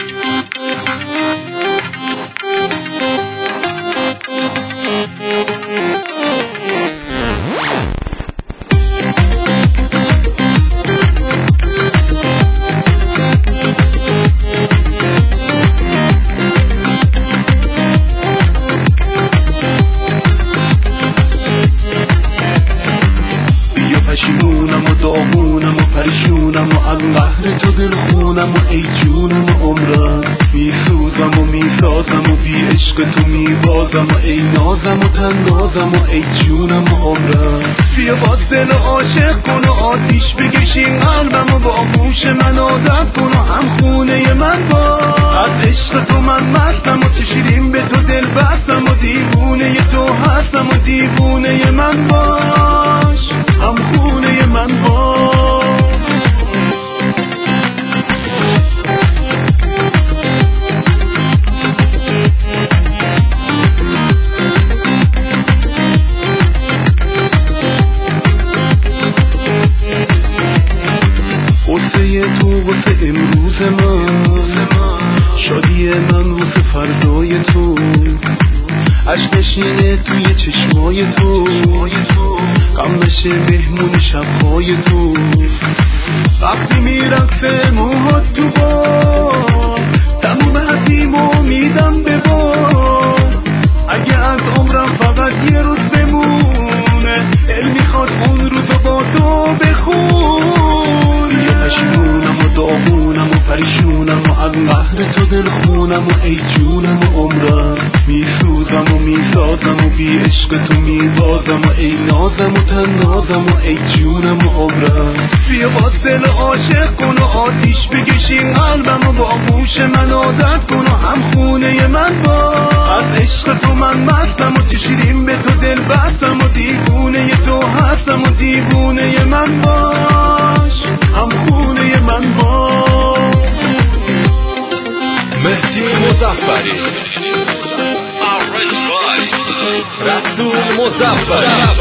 پشیمونم و داغونم و پریشونم و از قهر تو دلخونم و ای جونم و عمرم میسوزم و میسازم و بی عشق تو میبازم و ای نازم و تنازم و ای جونم و عمرم بیا باز دل عاشق کن و آتیش بکشین قلبم و با گوش من عادت کن و هم خونه من با از عشق تو من مستم و چه شیرین به تو دل بستم و دیوونه تو هستم و دیوونه من باش هم خونه من باش قصه تو واسه امروز من شادی من واسه فردای تو عشق نشینه توی چشمای تو غم نشه مهمون شبهای تو وقتی میرقصه موهات تو باد تموم حسیمو میدم به باد اگه از عمرم فقط یه روز بمونه دل میخواد اون روزو با تو بخون یه پشیمونم و داغونم و پریشونم و از قهر تو دلخونم و ای جونم و عمرم میسوزم و میسازم و بی عشق تو میبازم و ای نازم و تنازم و ای جونم و عمرم بیا باز دل عاشق کن و آتیش بکشین قلبم و با گوش من عادت کن و هم خونه من با از عشق تو من مستم و چه شیرین به تو دل بستم و دیوونه تو هستم و دیوونه من باش هم خونه من باش. مهدی مظفری، رسول مظفری.